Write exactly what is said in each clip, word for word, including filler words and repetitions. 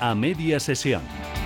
A media sesión.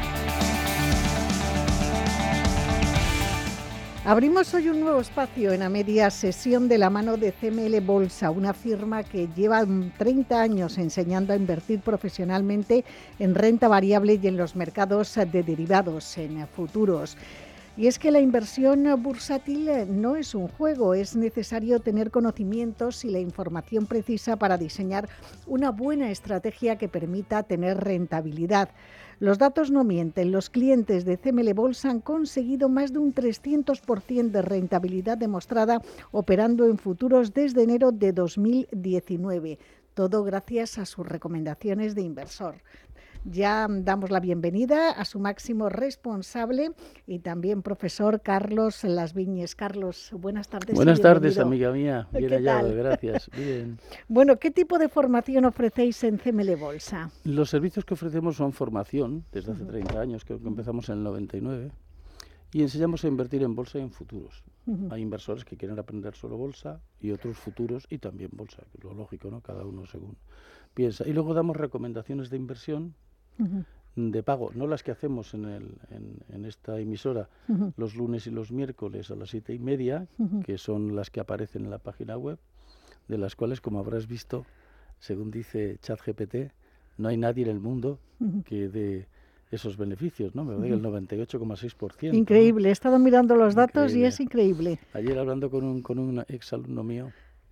Abrimos hoy un nuevo espacio en A media sesión de la mano de C M L Bolsa, una firma que lleva treinta años enseñando a invertir profesionalmente en renta variable y en los mercados de derivados, en futuros. Y es que la inversión bursátil no es un juego, es necesario tener conocimientos y la información precisa para diseñar una buena estrategia que permita tener rentabilidad. Los datos no mienten, los clientes de C M L Bolsa han conseguido más de un trescientos por ciento de rentabilidad demostrada operando en futuros desde enero de dos mil diecinueve, todo gracias a sus recomendaciones de inversor. Ya damos la bienvenida a su máximo responsable y también profesor Carlos Las Viñes. Carlos, buenas tardes. Buenas tardes, amiga mía. Bien hallado, gracias. Bien. Bueno, ¿qué tipo de formación ofrecéis en C M L Bolsa? Los servicios que ofrecemos son formación, desde hace treinta años, creo que empezamos en el noventa y nueve, y enseñamos a invertir en bolsa y en futuros. Uh-huh. Hay inversores que quieren aprender solo bolsa y otros futuros y también bolsa, que es lo lógico, ¿no? Cada uno según piensa. Y luego damos recomendaciones de inversión, Uh-huh. de pago, no las que hacemos en, el, en, en esta emisora uh-huh. los lunes y los miércoles a las siete y media, uh-huh. que son las que aparecen en la página web, de las cuales, como habrás visto, según dice ChatGPT, no hay nadie en el mundo uh-huh. que dé esos beneficios, ¿no? Me lo diga el noventa y ocho coma seis por ciento. Increíble, ¿no? He estado mirando los datos increíble. Y es increíble. Ayer hablando con un, con un exalumno mío,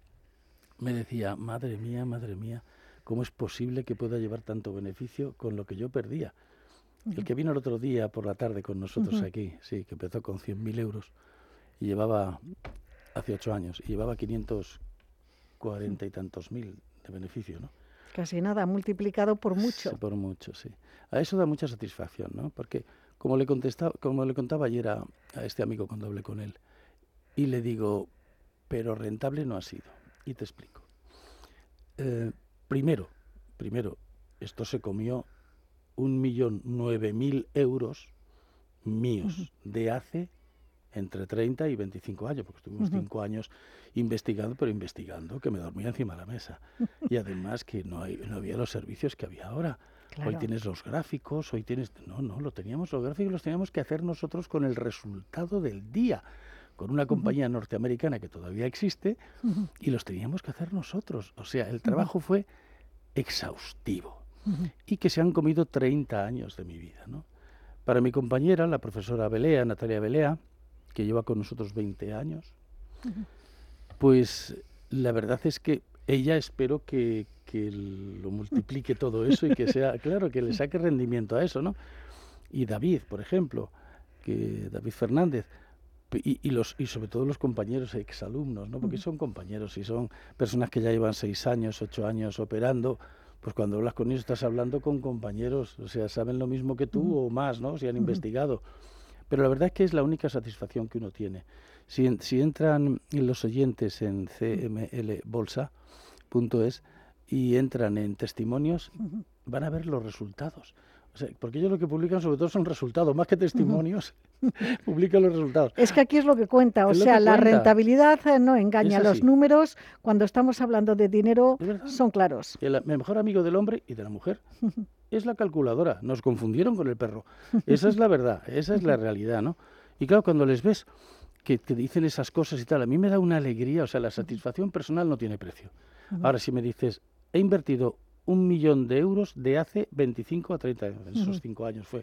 me decía, madre mía, madre mía, ¿cómo es posible que pueda llevar tanto beneficio con lo que yo perdía? Uh-huh. El que vino el otro día por la tarde con nosotros uh-huh. aquí, sí, que empezó con cien mil euros y llevaba, hace ocho años, y llevaba quinientos cuarenta y tantos mil de beneficio, ¿no? Casi nada, multiplicado por mucho. Sí, por mucho, sí. A eso da mucha satisfacción, ¿no? Porque como le, contestaba, como le contaba ayer a, a este amigo cuando hablé con él, y le digo, pero rentable no ha sido. Y te explico. Eh, Primero, primero, esto se comió un millón nueve mil euros míos uh-huh. de hace entre treinta y veinticinco años, porque estuvimos uh-huh. cinco años investigando, pero investigando que me dormía encima de la mesa. Y además que no, hay, no había los servicios que había ahora. Claro. Hoy tienes los gráficos, hoy tienes... No, no, lo teníamos, los gráficos los teníamos que hacer nosotros con el resultado del día, con una compañía uh-huh. norteamericana que todavía existe, uh-huh. y los teníamos que hacer nosotros. O sea, el trabajo uh-huh. fue exhaustivo, uh-huh. y que se han comido treinta años de mi vida, ¿no? Para mi compañera, la profesora Belea, Natalia Belea, que lleva con nosotros veinte años, uh-huh. pues la verdad es que ella espero que, que lo multiplique todo eso y que sea, claro, que le saque rendimiento a eso, ¿no? Y David, por ejemplo, que David Fernández, Y, y, los, y sobre todo los compañeros exalumnos, ¿no? Porque son compañeros y son personas que ya llevan seis años, ocho años operando, pues cuando hablas con ellos estás hablando con compañeros, o sea, saben lo mismo que tú uh-huh. o más, ¿no? Si han uh-huh. investigado. Pero la verdad es que es la única satisfacción que uno tiene. Si, si entran los oyentes en c m l bolsa punto es y entran en testimonios, uh-huh. van a ver los resultados. O sea, porque ellos lo que publican sobre todo son resultados, más que testimonios, uh-huh. publican los resultados. Es que aquí es lo que cuenta, o sea, la cuenta. Rentabilidad eh, no engaña, los números, cuando estamos hablando de dinero, son claros. El, el mejor amigo del hombre y de la mujer uh-huh. es la calculadora, nos confundieron con el perro. Esa es la verdad, esa es la realidad, ¿no? Y claro, cuando les ves que te dicen esas cosas y tal, a mí me da una alegría, o sea, la satisfacción personal no tiene precio. Uh-huh. Ahora, si me dices, he invertido un millón de euros de hace veinticinco a treinta años, en esos uh-huh. cinco años fue,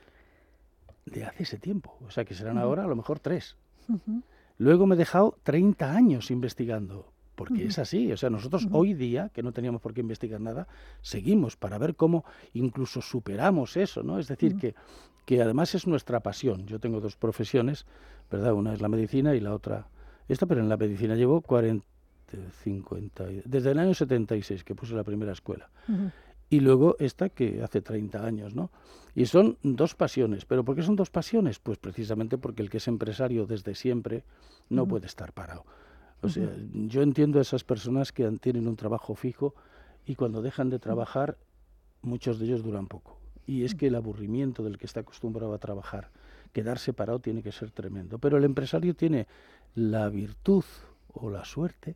de hace ese tiempo, o sea que serán uh-huh. ahora a lo mejor tres. Uh-huh. Luego me he dejado treinta años investigando, porque uh-huh. es así, o sea, nosotros uh-huh. hoy día, que no teníamos por qué investigar nada, seguimos para ver cómo incluso superamos eso, ¿no? Es decir, uh-huh. que, que además es nuestra pasión. Yo tengo dos profesiones, ¿verdad? Una es la medicina y la otra esta, pero en la medicina llevo cuarenta, cincuenta, desde el año setenta y seis que puse la primera escuela. Uh-huh. Y luego esta que hace treinta años, ¿no? Y son dos pasiones. ¿Pero por qué son dos pasiones? Pues precisamente porque el que es empresario desde siempre no uh-huh. puede estar parado. O sea, uh-huh. yo entiendo a esas personas que tienen un trabajo fijo y cuando dejan de trabajar, muchos de ellos duran poco. Y es que el aburrimiento del que está acostumbrado a trabajar, quedarse parado tiene que ser tremendo. Pero el empresario tiene la virtud o la suerte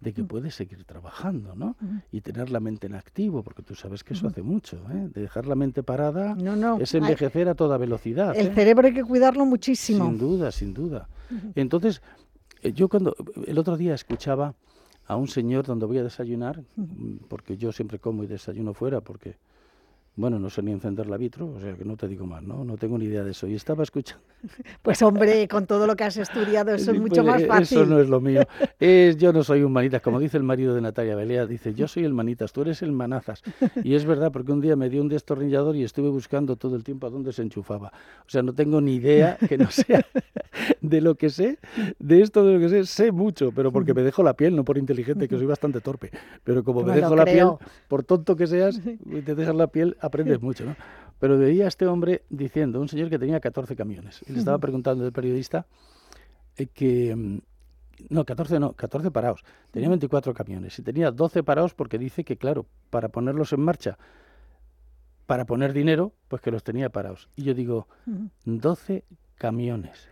de que puedes seguir trabajando, ¿no? Y tener la mente en activo, porque tú sabes que eso hace mucho, ¿eh? De dejar la mente parada No, no. es envejecer a toda velocidad. El ¿eh? cerebro hay que cuidarlo muchísimo. Sin duda, sin duda. Entonces, eh, yo cuando el otro día escuchaba a un señor donde voy a desayunar, porque yo siempre como y desayuno fuera, porque, bueno, no sé ni encender la vitro, o sea que no te digo más, ¿no? No tengo ni idea de eso. Y estaba escuchando... Pues hombre, con todo lo que has estudiado, eso es Sí, mucho pues, más eh, fácil. Eso no es lo mío. Es, yo no soy un manitas, como dice el marido de Natalia Belea, dice, yo soy el manitas, tú eres el manazas. Y es verdad, porque un día me dio un destornillador y estuve buscando todo el tiempo a dónde se enchufaba. O sea, no tengo ni idea, que no sea de lo que sé, de esto de lo que sé, sé mucho, pero porque me dejo la piel, no por inteligente, que soy bastante torpe. Pero como me Me lo dejo la piel, creo. por tonto que seas, y te dejas la piel, aprendes mucho, ¿no? Pero veía a este hombre diciendo, un señor que tenía catorce camiones, y le estaba preguntando el periodista eh, que, mm, no, catorce no, catorce parados, tenía veinticuatro camiones, y tenía doce parados porque dice que, claro, para ponerlos en marcha, para poner dinero, pues que los tenía parados. Y yo digo, doce camiones.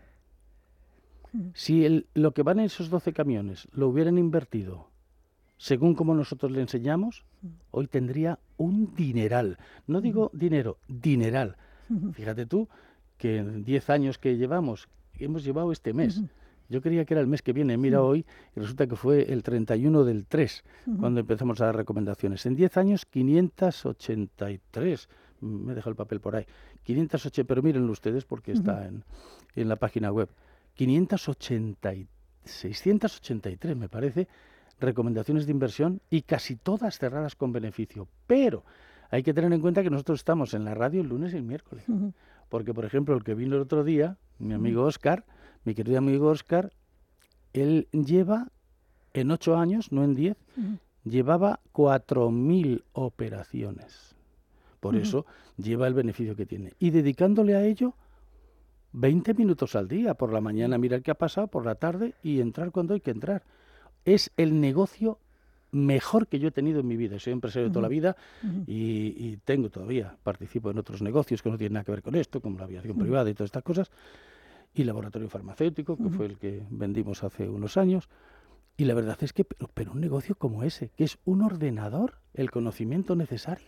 Si el, lo que van en esos doce camiones lo hubieran invertido según como nosotros le enseñamos, hoy tendría un dineral. No digo dinero, dineral. Fíjate tú que en diez años que llevamos, hemos llevado este mes. Yo creía que era el mes que viene, mira hoy, y resulta que fue el treinta y uno del tres, cuando empezamos a dar recomendaciones. En diez años, quinientos ochenta y tres. Me he dejado el papel por ahí. quinientos ochenta, pero mírenlo ustedes porque está en, en la página web. quinientos ochenta y seiscientos ochenta y tres, me parece, recomendaciones de inversión y casi todas cerradas con beneficio. Pero hay que tener en cuenta que nosotros estamos en la radio el lunes y el miércoles. Uh-huh. Porque, por ejemplo, el que vino el otro día, mi amigo Óscar, mi querido amigo Óscar, él lleva en ocho años, no en diez, uh-huh. llevaba cuatro mil operaciones. Por uh-huh. eso lleva el beneficio que tiene. Y dedicándole a ello veinte minutos al día, por la mañana mirar qué ha pasado, por la tarde y entrar cuando hay que entrar. Es el negocio mejor que yo he tenido en mi vida. Soy empresario uh-huh. toda la vida uh-huh. y, y tengo todavía, participo en otros negocios que no tienen nada que ver con esto, como la aviación uh-huh. privada y todas estas cosas, y laboratorio farmacéutico, que uh-huh. fue el que vendimos hace unos años. Y la verdad es que, pero, pero un negocio como ese, que es un ordenador, el conocimiento necesario,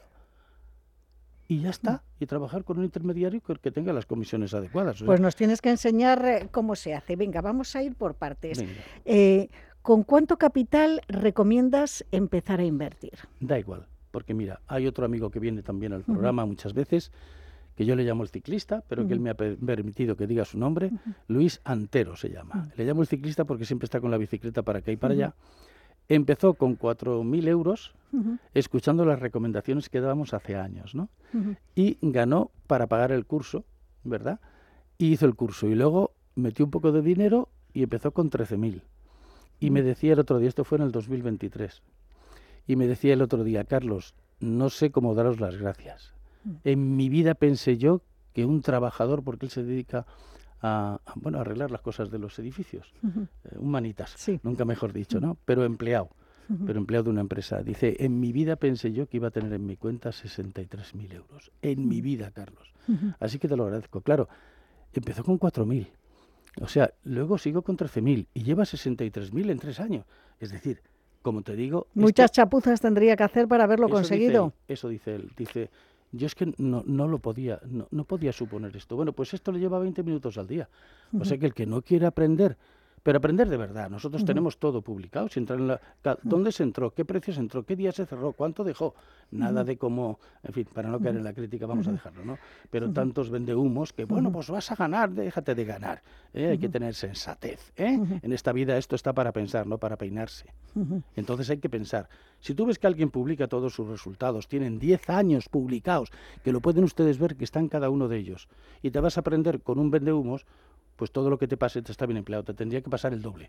y ya está, y trabajar con un intermediario que tenga las comisiones adecuadas. O sea, pues nos tienes que enseñar cómo se hace. Venga, vamos a ir por partes. Eh, ¿Con cuánto capital recomiendas empezar a invertir? Da igual, porque mira, hay otro amigo que viene también al programa uh-huh. muchas veces, que yo le llamo el ciclista, pero uh-huh. que él me ha per- permitido que diga su nombre, uh-huh. Luis Antero se llama. Uh-huh. Le llamo el ciclista porque siempre está con la bicicleta para acá y para uh-huh. allá. Empezó con cuatro mil euros uh-huh. escuchando las recomendaciones que dábamos hace años, ¿no? Uh-huh. Y ganó para pagar el curso, ¿verdad? Y hizo el curso y luego metió un poco de dinero y empezó con trece mil. Y uh-huh. me decía el otro día, esto fue en el dos mil veintitrés, y me decía el otro día, Carlos, no sé cómo daros las gracias. Uh-huh. En mi vida pensé yo que un trabajador, porque él se dedica A, a, bueno, a arreglar las cosas de los edificios, uh-huh. eh, un manitas, sí. nunca mejor dicho, ¿no? Pero empleado, uh-huh. pero empleado de una empresa. Dice, en mi vida pensé yo que iba a tener en mi cuenta sesenta y tres mil euros. En uh-huh. mi vida, Carlos. Uh-huh. Así que te lo agradezco. Claro, empezó con cuatro mil. O sea, luego sigo con trece mil y lleva sesenta y tres mil en tres años. Es decir, como te digo... Muchas esto, chapuzas tendría que hacer para haberlo eso conseguido. Dice él, eso dice él. Dice... Yo es que no, no lo podía, no, no podía suponer esto. Bueno, pues esto le lleva veinte minutos al día. Uh-huh. O sea que el que no quiere aprender, pero aprender de verdad, nosotros uh-huh. tenemos todo publicado. Si entra en la, ¿dónde se entró? ¿Qué precios entró? ¿Qué día se cerró? ¿Cuánto dejó? Nada uh-huh. de cómo, en fin, para no caer en la crítica vamos uh-huh. a dejarlo, ¿no? Pero uh-huh. tantos vendehumos que, bueno, pues vas a ganar, déjate de ganar. ¿eh? Uh-huh. Hay que tener sensatez. ¿eh? Uh-huh. En esta vida esto está para pensar, no para peinarse. Uh-huh. Entonces hay que pensar. Si tú ves que alguien publica todos sus resultados, tienen diez años publicados, que lo pueden ustedes ver que están cada uno de ellos, y te vas a aprender con un vendehumos, pues todo lo que te pase te está bien empleado, te tendría que pasar el doble.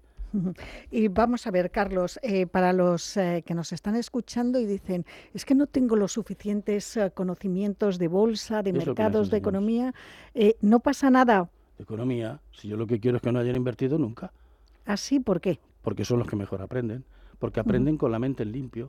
Y vamos a ver, Carlos, eh, para los eh, que nos están escuchando y dicen, es que no tengo los suficientes eh, conocimientos de bolsa, de es mercados, de economía, eh, no pasa nada. De economía, si yo lo que quiero es que no hayan invertido nunca. ¿Ah, sí? ¿Por qué? Porque son los que mejor aprenden, porque aprenden uh-huh. con la mente en limpio.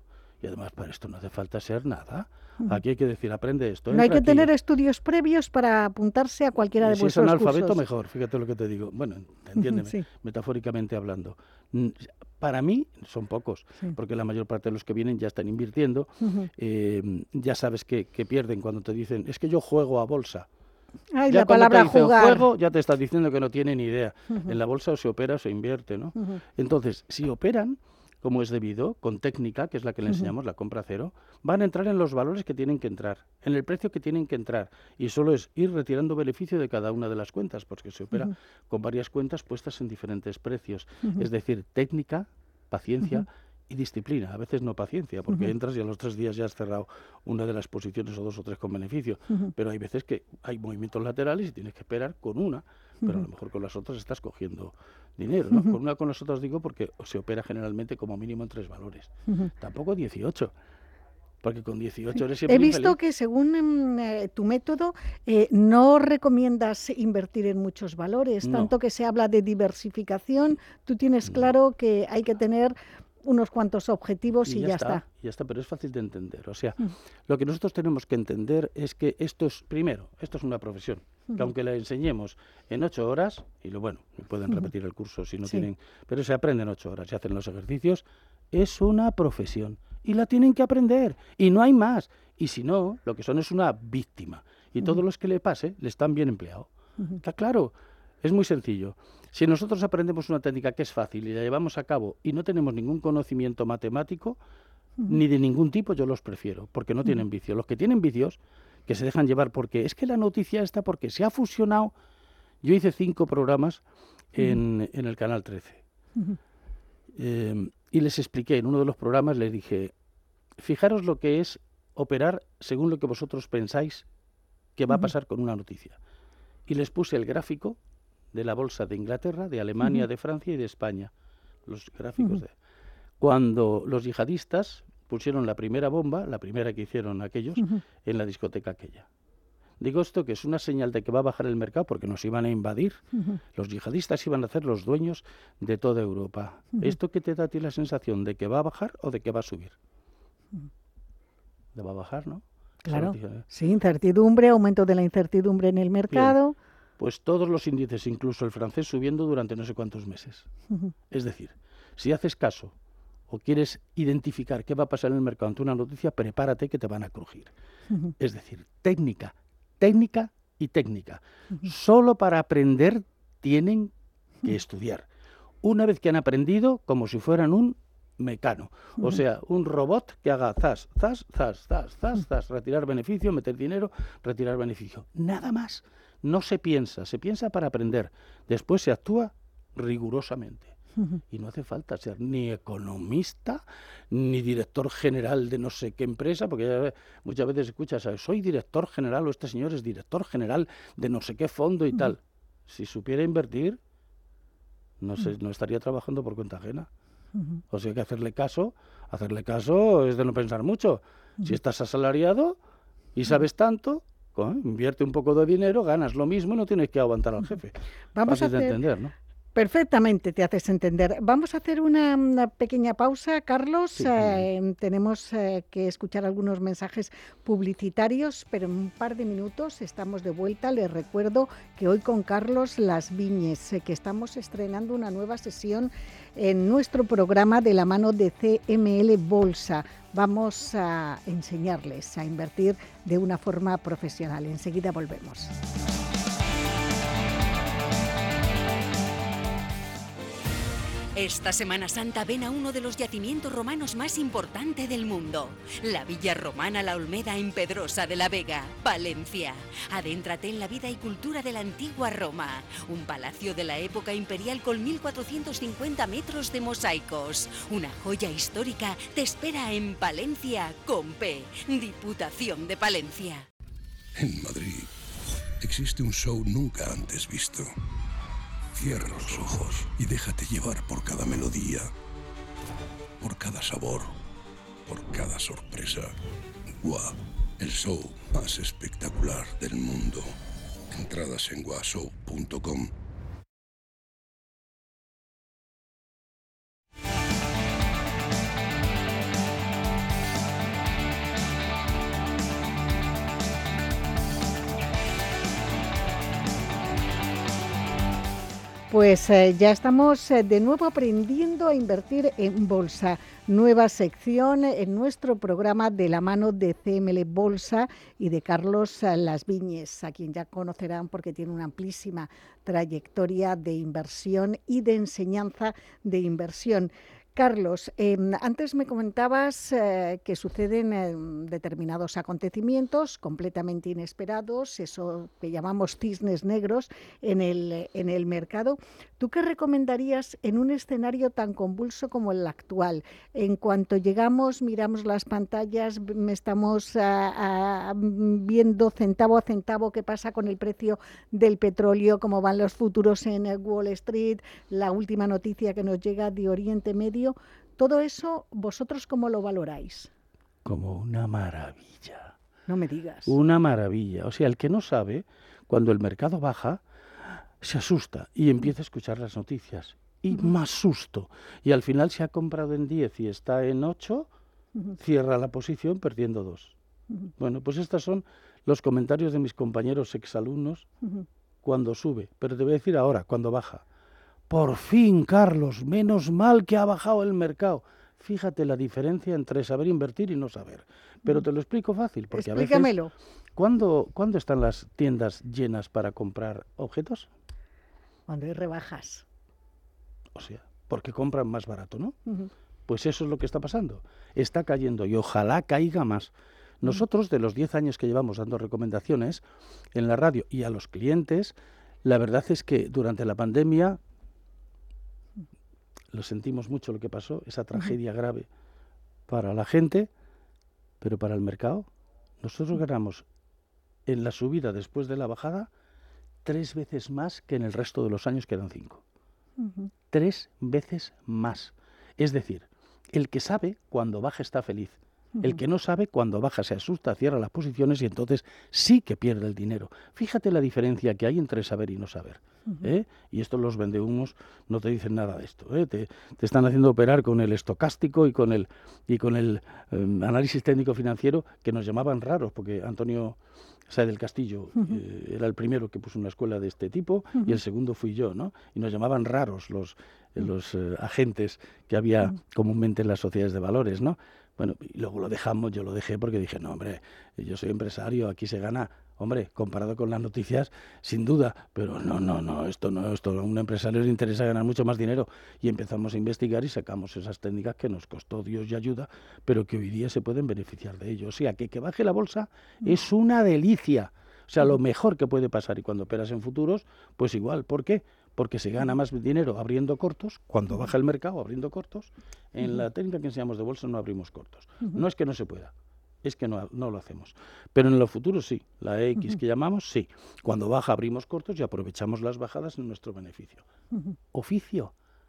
Y además para esto no hace falta ser nada. Aquí hay que decir, aprende esto. No hay que aquí. tener estudios previos para apuntarse a cualquiera de si vuestros es analfabeto, cursos. Mejor, fíjate lo que te digo. Bueno, entiéndeme, Sí. metafóricamente hablando. Para mí son pocos, sí. porque la mayor parte de los que vienen ya están invirtiendo. Uh-huh. eh, ya sabes que, que pierden cuando te dicen, es que yo juego a bolsa. Ay, ya la palabra te dicen jugar. Juego, ya te estás diciendo que no tienen ni idea. Uh-huh. En la bolsa o se opera o se invierte, ¿no? Uh-huh. Entonces, si operan como es debido, con técnica, que es la que le enseñamos, uh-huh. la compra cero, van a entrar en los valores que tienen que entrar, en el precio que tienen que entrar. Y solo es ir retirando beneficio de cada una de las cuentas, porque se opera uh-huh. con varias cuentas puestas en diferentes precios. Uh-huh. Es decir, técnica, paciencia uh-huh. y disciplina. A veces no paciencia, porque uh-huh. entras y a los tres días ya has cerrado una de las posiciones o dos o tres con beneficio. Uh-huh. Pero hay veces que hay movimientos laterales y tienes que esperar con una, uh-huh. pero a lo mejor con las otras estás cogiendo dinero, ¿no? Uh-huh. Con una con las otras digo porque se opera generalmente como mínimo en tres valores. Uh-huh. Tampoco dieciocho. Porque con dieciocho eres siempre He visto infeliz. que según eh, tu método eh, no recomiendas invertir en muchos valores, no. tanto que se habla de diversificación, tú tienes claro no. que hay que tener unos cuantos objetivos y, y ya, ya está. Ya está, pero es fácil de entender. O sea, uh-huh. lo que nosotros tenemos que entender es que esto es, primero, esto es una profesión, uh-huh. que aunque la enseñemos en ocho horas, y lo bueno, pueden uh-huh. repetir el curso si no sí. tienen, pero se aprende en ocho horas, se hacen los ejercicios, es una profesión y la tienen que aprender y no hay más. Y si no, lo que son es una víctima y uh-huh. todos los que le pase le están bien empleados. Uh-huh. Está claro, es muy sencillo. Si nosotros aprendemos una técnica que es fácil y la llevamos a cabo y no tenemos ningún conocimiento matemático, uh-huh. ni de ningún tipo, yo los prefiero, porque no uh-huh. tienen vicio. Los que tienen vicios, que se dejan llevar porque es que la noticia está porque se ha fusionado. Yo hice cinco programas en, uh-huh. en el Canal trece. Uh-huh. Eh, y les expliqué, en uno de los programas les dije, fijaros lo que es operar según lo que vosotros pensáis que va uh-huh. a pasar con una noticia. Y les puse el gráfico de la bolsa de Inglaterra, de Alemania, uh-huh. de Francia y de España. Los gráficos uh-huh. de... Cuando los yihadistas pusieron la primera bomba, la primera que hicieron aquellos, uh-huh. en la discoteca aquella. Digo esto que es una señal de que va a bajar el mercado porque nos iban a invadir. Uh-huh. Los yihadistas iban a ser los dueños de toda Europa. Uh-huh. ¿Esto qué te da a ti la sensación de que va a bajar o de que va a subir? Uh-huh. De va a bajar, ¿no? Claro, sí, incertidumbre, aumento de la incertidumbre en el mercado. Bien. Pues todos los índices, incluso el francés, subiendo durante no sé cuántos meses. Uh-huh. Es decir, si haces caso o quieres identificar qué va a pasar en el mercado ante una noticia, prepárate que te van a crujir. Uh-huh. Es decir, técnica, técnica y técnica. Uh-huh. Solo para aprender tienen que uh-huh. estudiar. Una vez que han aprendido, como si fueran un mecano, uh-huh. o sea, un robot que haga zas, zas, zas, zas, zas, uh-huh. zas, retirar beneficio, meter dinero, retirar beneficio. Nada más. No se piensa, se piensa para aprender. Después se actúa rigurosamente. Uh-huh. Y no hace falta ser ni economista, ni director general de no sé qué empresa, porque ya muchas veces escuchas, ¿sabes? Soy director general o este señor es director general de no sé qué fondo y uh-huh. tal. Si supiera invertir, no, sé, uh-huh. no estaría trabajando por cuenta ajena. Uh-huh. O sea que hacerle caso, hacerle caso es de no pensar mucho. Uh-huh. Si estás asalariado y sabes tanto, invierte un poco de dinero, ganas lo mismo y no tienes que aguantar al jefe. Vamos a hacer... de entender, ¿no? Perfectamente, te haces entender. Vamos a hacer una, una pequeña pausa, Carlos. Sí, eh, tenemos eh, que escuchar algunos mensajes publicitarios, pero en un par de minutos estamos de vuelta. Les recuerdo que hoy con Carlos Las Viñes, eh, que estamos estrenando una nueva sesión en nuestro programa de la mano de C M L Bolsa. Vamos a enseñarles a invertir de una forma profesional. Enseguida volvemos. Esta Semana Santa ven a uno de los yacimientos romanos más importantes del mundo, la Villa Romana La Olmeda en Pedrosa de la Vega, Palencia. Adéntrate en la vida y cultura de la antigua Roma, un palacio de la época imperial con mil cuatrocientos cincuenta metros de mosaicos. Una joya histórica te espera en Palencia con P, Diputación de Palencia. En Madrid existe un show nunca antes visto. Cierra los ojos y déjate llevar por cada melodía, por cada sabor, por cada sorpresa. Gua, el show más espectacular del mundo. Entradas en gua show punto com. Pues eh, ya estamos eh, de nuevo aprendiendo a invertir en bolsa. Nueva sección en nuestro programa de la mano de C M L Bolsa y de Carlos eh, Las Viñes, a quien ya conocerán porque tiene una amplísima trayectoria de inversión y de enseñanza de inversión. Carlos, eh, antes me comentabas eh, que suceden eh, determinados acontecimientos completamente inesperados, eso que llamamos cisnes negros en el, en el mercado. ¿Tú qué recomendarías en un escenario tan convulso como el actual? En cuanto llegamos, miramos las pantallas, estamos a, a, viendo centavo a centavo qué pasa con el precio del petróleo, cómo van los futuros en Wall Street, la última noticia que nos llega de Oriente Medio. Todo eso, ¿vosotros cómo lo valoráis? Como una maravilla. No me digas. Una maravilla. O sea, el que no sabe, cuando el mercado baja, se asusta y empieza a escuchar las noticias. Y uh-huh. más susto. Y al final se ha comprado en diez y está en ocho, uh-huh. cierra la posición perdiendo dos. Uh-huh. Bueno, pues estos son los comentarios de mis compañeros exalumnos uh-huh. cuando sube. Pero te voy a decir ahora, cuando baja. Por fin, Carlos, menos mal que ha bajado el mercado. Fíjate la diferencia entre saber invertir y no saber. Pero te lo explico fácil, porque Explícamelo. a veces... ¿Cuándo, ¿Cuándo están las tiendas llenas para comprar objetos? Cuando hay rebajas. O sea, porque compran más barato, ¿no? Uh-huh. Pues eso es lo que está pasando. Está cayendo y ojalá caiga más. Nosotros, de los diez años que llevamos dando recomendaciones en la radio y a los clientes, la verdad es que durante la pandemia... lo sentimos mucho lo que pasó, esa tragedia uh-huh. grave para la gente, pero para el mercado, nosotros ganamos en la subida después de la bajada tres veces más que en el resto de los años que eran cinco. Uh-huh. Tres veces más. Es decir, el que sabe cuando baja está feliz. El que no sabe, cuando baja se asusta, cierra las posiciones y entonces sí que pierde el dinero. Fíjate la diferencia que hay entre saber y no saber. ¿eh? Y esto los vendehumos no te dicen nada de esto. ¿eh? Te, te están haciendo operar con el estocástico y con el, y con el eh, análisis técnico financiero que nos llamaban raros, porque Antonio Sáez del Castillo uh-huh. eh, era el primero que puso una escuela de este tipo uh-huh. y el segundo fui yo, ¿no? Y nos llamaban raros los, eh, los eh, agentes que había uh-huh. comúnmente en las sociedades de valores, ¿no? Bueno, y luego lo dejamos, yo lo dejé porque dije, no, hombre, yo soy empresario, aquí se gana, hombre, comparado con las noticias, sin duda, pero no, no, no, esto no, esto a un empresario le interesa ganar mucho más dinero. Y empezamos a investigar y sacamos esas técnicas que nos costó Dios y ayuda, pero que hoy día se pueden beneficiar de ello. O sea, que que baje la bolsa es una delicia. O sea, lo mejor que puede pasar, y cuando operas en futuros, pues igual. ¿Por qué? Porque se gana más dinero abriendo cortos, cuando baja el mercado abriendo cortos. En uh-huh. la técnica que enseñamos de bolsa no abrimos cortos. Uh-huh. No es que no se pueda, es que no, no lo hacemos. Pero en los futuros sí, la X uh-huh. que llamamos, sí. Cuando baja abrimos cortos y aprovechamos las bajadas en nuestro beneficio. Uh-huh. Oficio,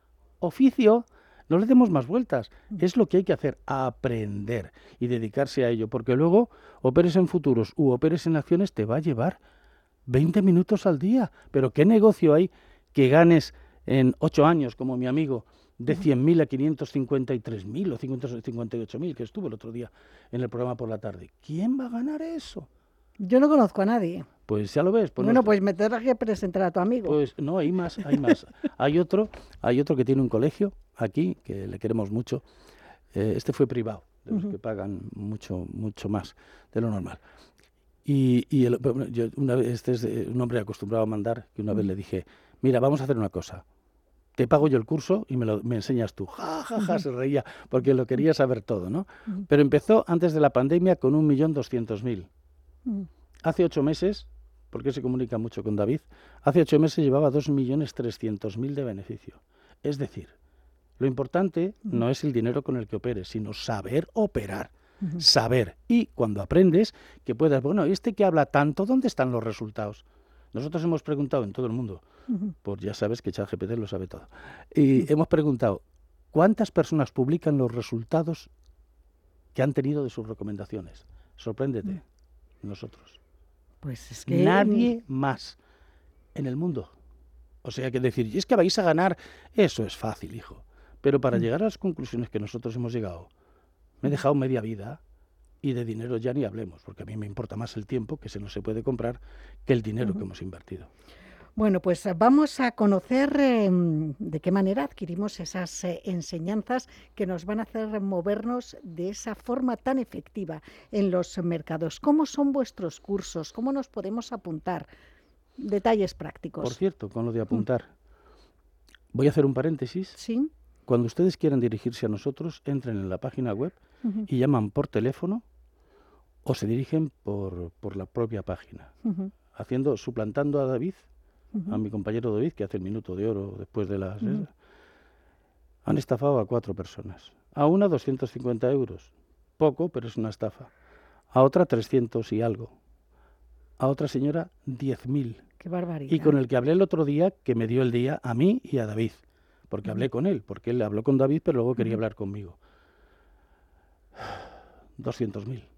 oficio, no le demos más vueltas. Uh-huh. Es lo que hay que hacer, aprender y dedicarse a ello, porque luego operes en futuros u operes en acciones te va a llevar veinte minutos al día. Pero ¿qué negocio hay que ganes en ocho años, como mi amigo, de cien mil a quinientos cincuenta y tres mil o quinientos cincuenta y ocho mil, que estuvo el otro día en el programa por la tarde? ¿Quién va a ganar eso? Yo no conozco a nadie. Pues ya lo ves. Pues bueno, no, pues me tendrás que presentar a tu amigo. Pues no, hay más, hay más. hay otro, hay otro que tiene un colegio aquí, que le queremos mucho. Eh, este fue privado, de los uh-huh. que pagan mucho, mucho más de lo normal. Y, y el, yo una vez, este es un hombre acostumbrado a mandar, que una uh-huh. vez le dije, mira, vamos a hacer una cosa. Te pago yo el curso y me lo me enseñas tú. Ja, ja, ja, se reía, porque lo quería saber todo, ¿no? Uh-huh. Pero empezó antes de la pandemia con un millón doscientos mil. Uh-huh. Hace ocho meses, porque se comunica mucho con David, hace ocho meses llevaba dos millones trescientos mil de beneficio. Es decir, lo importante uh-huh. no es el dinero con el que operes, sino saber operar. Uh-huh. Saber. Y cuando aprendes, que puedas, bueno, este que habla tanto, ¿dónde están los resultados? Nosotros hemos preguntado en todo el mundo, uh-huh. pues ya sabes que ChatGPT lo sabe todo, y uh-huh. hemos preguntado, ¿cuántas personas publican los resultados que han tenido de sus recomendaciones? Sorpréndete, uh-huh. nosotros. Pues es que... Nadie más en el mundo. O sea, que decir, y es que vais a ganar, eso es fácil, hijo. Pero para uh-huh. llegar a las conclusiones que nosotros hemos llegado, me he dejado media vida. Y de dinero ya ni hablemos, porque a mí me importa más el tiempo, que se no se puede comprar, que el dinero uh-huh. que hemos invertido. Bueno, pues vamos a conocer eh, de qué manera adquirimos esas eh, enseñanzas que nos van a hacer movernos de esa forma tan efectiva en los mercados. ¿Cómo son vuestros cursos? ¿Cómo nos podemos apuntar? Detalles prácticos. Por cierto, con lo de apuntar, mm. voy a hacer un paréntesis. Sí. Cuando ustedes quieran dirigirse a nosotros, entren en la página web uh-huh. y llaman por teléfono o se dirigen por, por la propia página, uh-huh. haciendo, suplantando a David, uh-huh. a mi compañero David, que hace el minuto de oro después de las... Uh-huh. Han estafado a cuatro personas. A una doscientos cincuenta euros, poco, pero es una estafa. A otra trescientos y algo. A otra señora diez mil. ¡Qué barbaridad! Y con el que hablé el otro día, que me dio el día a mí y a David. Porque uh-huh. hablé con él, porque él habló con David, pero luego quería uh-huh. hablar conmigo. doscientos mil.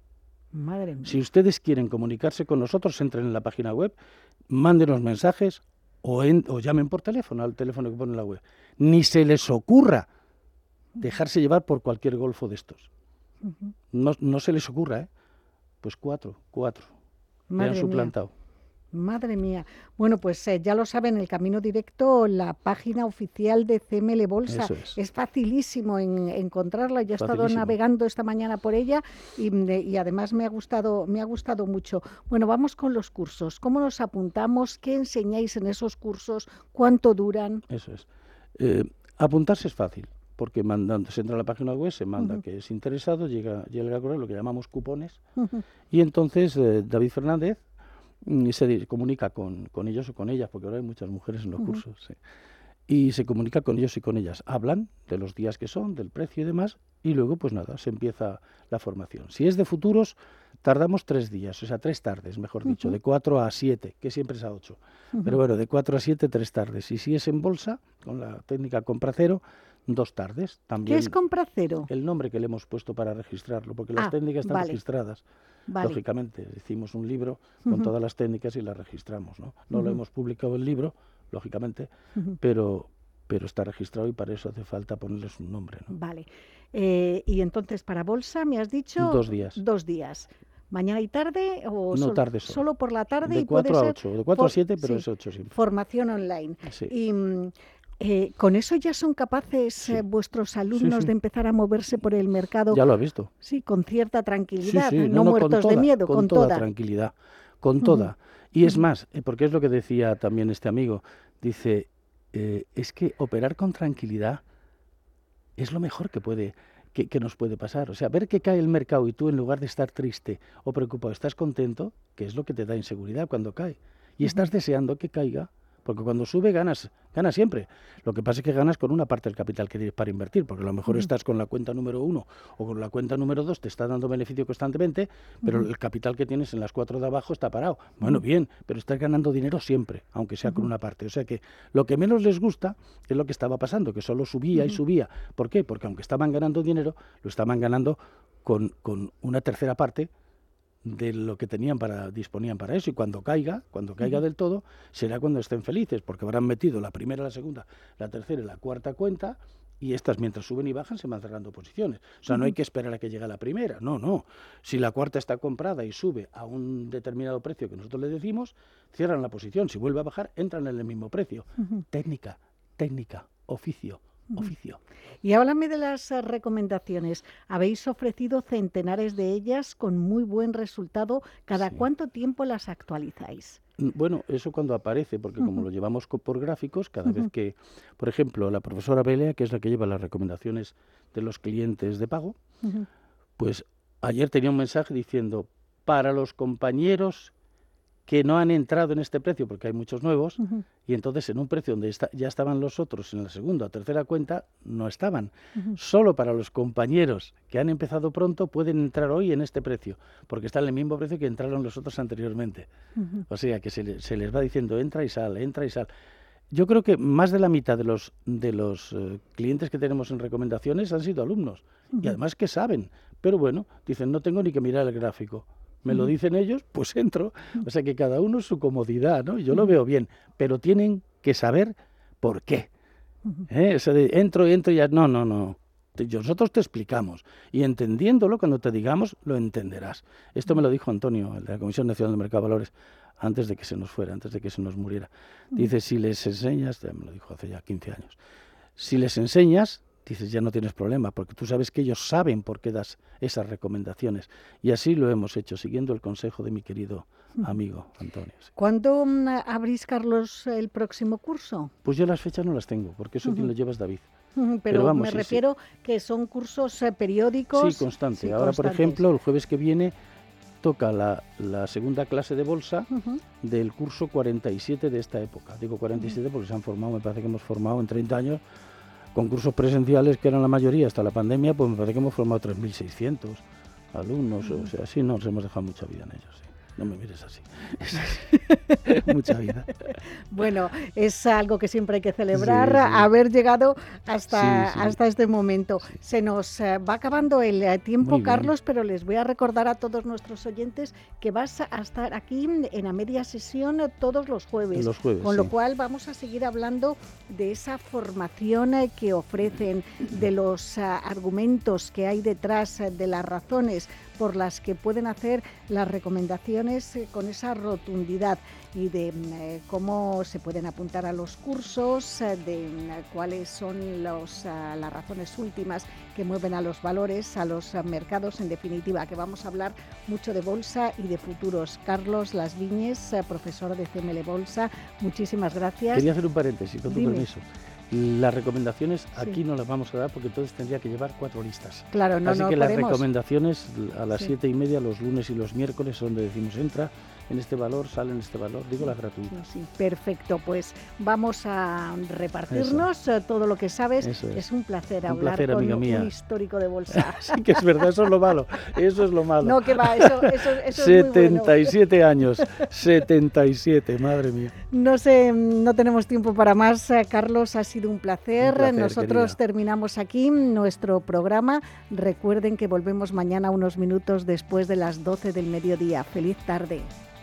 Madre mía. Si ustedes quieren comunicarse con nosotros, entren en la página web, mándenos mensajes o, en, o llamen por teléfono al teléfono que pone en la web. Ni se les ocurra dejarse llevar por cualquier golfo de estos. Uh-huh. No, no se les ocurra, ¿eh? Pues cuatro, cuatro. Madre me han suplantado. Mía. Madre mía. Bueno, pues eh, ya lo saben, el camino directo, la página oficial de C M L Bolsa. Eso es. Es facilísimo en encontrarla. Yo he facilísimo. estado navegando esta mañana por ella y, y además me ha gustado, me ha gustado mucho. Bueno, vamos con los cursos. ¿Cómo nos apuntamos? ¿Qué enseñáis en esos cursos? ¿Cuánto duran? Eso es. Eh, apuntarse es fácil, porque mandando, se entra a la página web, se manda uh-huh. que es interesado, llega, llega el correo, lo que llamamos cupones, uh-huh. y entonces eh, David Fernández y se comunica con, con ellos o con ellas, porque ahora hay muchas mujeres en los uh-huh. cursos, ¿sí? Y se comunica con ellos y con ellas. Hablan de los días que son, del precio y demás, y luego, pues nada, se empieza la formación. Si es de futuros, tardamos tres días, o sea, tres tardes, mejor dicho, uh-huh. de cuatro a siete, que siempre es a ocho. Uh-huh. Pero bueno, de cuatro a siete, tres tardes. Y si es en bolsa, con la técnica compra cero, dos tardes. También ¿qué es compra cero? El nombre que le hemos puesto para registrarlo, porque las ah, técnicas están vale. registradas. Vale. Lógicamente, hicimos un libro con uh-huh. todas las técnicas y las registramos, ¿no? No uh-huh. lo hemos publicado el libro, lógicamente, uh-huh. pero, pero está registrado y para eso hace falta ponerles un nombre, ¿no? Vale. Eh, y entonces, para bolsa, me has dicho... Dos días. Dos días. ¿Mañana y tarde o no, solo, tarde solo. solo por la tarde? De y cuatro puede a ocho, ser de cuatro for... a siete, pero sí. es ocho siempre. Formación online. Sí. Y... Eh, ¿con eso ya son capaces sí. eh, vuestros alumnos sí, sí. de empezar a moverse por el mercado? Ya lo ha visto. Sí, con cierta tranquilidad, sí, sí. no, no, no muertos toda, de miedo, con, con toda. toda. tranquilidad, con uh-huh. toda. Y es uh-huh. más, eh, porque es lo que decía también este amigo, dice, eh, es que operar con tranquilidad es lo mejor que puede... Que, que nos puede pasar. O sea, ver que cae el mercado y tú en lugar de estar triste o preocupado estás contento, que es lo que te da inseguridad cuando cae. Y uh-huh. estás deseando que caiga, porque cuando sube ganas, ganas siempre. Lo que pasa es que ganas con una parte del capital que tienes para invertir, porque a lo mejor uh-huh. estás con la cuenta número uno o con la cuenta número dos, te está dando beneficio constantemente, pero uh-huh. el capital que tienes en las cuatro de abajo está parado. Bueno, uh-huh. bien, pero estás ganando dinero siempre, aunque sea uh-huh. con una parte. O sea que lo que menos les gusta es lo que estaba pasando, que solo subía uh-huh. y subía. ¿Por qué? Porque aunque estaban ganando dinero, lo estaban ganando con, con una tercera parte de lo que tenían para disponían para eso, y cuando caiga, cuando caiga uh-huh. del todo, será cuando estén felices, porque habrán metido la primera, la segunda, la tercera y la cuarta cuenta, y estas mientras suben y bajan se van cerrando posiciones. O sea, uh-huh. no hay que esperar a que llegue la primera, no, no. Si la cuarta está comprada y sube a un determinado precio que nosotros le decimos, cierran la posición. Si vuelve a bajar, entran en el mismo precio. Uh-huh. Técnica, técnica, oficio. Oficio. Y háblame de las uh, recomendaciones. Habéis ofrecido centenares de ellas con muy buen resultado. ¿Cada sí. cuánto tiempo las actualizáis? Bueno, eso cuando aparece, porque uh-huh. como lo llevamos por gráficos, cada uh-huh. vez que, por ejemplo, la profesora Belea, que es la que lleva las recomendaciones de los clientes de pago, uh-huh. pues ayer tenía un mensaje diciendo, para los compañeros que no han entrado en este precio, porque hay muchos nuevos, uh-huh. y entonces en un precio donde está, ya estaban los otros en la segunda o tercera cuenta, no estaban. Uh-huh. Solo para los compañeros que han empezado pronto pueden entrar hoy en este precio, porque está en el mismo precio que entraron los otros anteriormente. Uh-huh. O sea, que se, le, se les va diciendo entra y sal, entra y sal. Yo creo que más de la mitad de los, de los uh, clientes que tenemos en recomendaciones han sido alumnos, uh-huh. y además que saben, pero bueno, dicen no tengo ni que mirar el gráfico. Me lo dicen ellos, pues entro. O sea que cada uno su comodidad, ¿no? Yo lo veo bien, pero tienen que saber por qué. ¿Eh? O sea, de entro y entro y ya... No, no, no. Nosotros te explicamos. Y entendiéndolo, cuando te digamos, lo entenderás. Esto me lo dijo Antonio, el de la Comisión Nacional del Mercado de Valores, antes de que se nos fuera, antes de que se nos muriera. Dice, si les enseñas, ya me lo dijo hace ya quince años, si les enseñas, dices, ya no tienes problema, porque tú sabes que ellos saben por qué das esas recomendaciones. Y así lo hemos hecho, siguiendo el consejo de mi querido amigo Antonio. Sí. ¿Cuándo um, abrís, Carlos, el próximo curso? Pues yo las fechas no las tengo, porque eso uh-huh. quien lo lleva es David. Uh-huh, pero, pero vamos, me sí, refiero sí. que son cursos eh, periódicos. Sí, constante. Sí, Ahora, constantes. por ejemplo, el jueves que viene toca la, la segunda clase de bolsa uh-huh. del curso cuarenta y siete de esta época. Digo cuarenta y siete uh-huh. porque se han formado, me parece que hemos formado en treinta años, con cursos presenciales que eran la mayoría hasta la pandemia, pues me parece que hemos formado tres mil seiscientos alumnos, uh-huh. o sea, sí, nos hemos dejado mucha vida en ellos, sí. No me mires así, es así. Mucha vida. Bueno, es algo que siempre hay que celebrar, sí, sí. haber llegado hasta, sí, sí. hasta este momento. Se nos uh, va acabando el uh, tiempo, Carlos, pero les voy a recordar a todos nuestros oyentes que vas a estar aquí en A Media Sesión todos los jueves, los jueves con sí. lo cual vamos a seguir hablando de esa formación uh, que ofrecen, de los uh, argumentos que hay detrás, uh, de las razones por las que pueden hacer las recomendaciones eh, con esa rotundidad y de eh, cómo se pueden apuntar a los cursos, eh, de eh, cuáles son los, uh, las razones últimas que mueven a los valores, a los uh, mercados, en definitiva, que vamos a hablar mucho de bolsa y de futuros. Carlos Las Viñes, uh, profesor de C M L Bolsa, muchísimas gracias. Quería hacer un paréntesis, con tu Dime. permiso. Las recomendaciones sí. aquí no las vamos a dar porque entonces tendría que llevar cuatro listas. Claro, no, Así no que podemos. Las recomendaciones a las sí. siete y media, los lunes y los miércoles, donde decimos entra en este valor, sale en este valor, digo las gratuitas. Sí, sí, perfecto, pues vamos a repartirnos eso. todo lo que sabes. Eso es. es un placer un hablar placer, con amiga un mía. histórico de bolsa. Sí que es verdad, eso es lo malo, eso es lo malo. No, que va, eso, eso, eso setenta y siete es muy bueno. años, setenta y siete, madre mía. No sé, no tenemos tiempo para más, Carlos, ha sido un placer. Un placer, Nosotros querida. terminamos aquí nuestro programa. Recuerden que volvemos mañana unos minutos después de las doce del mediodía. Feliz tarde.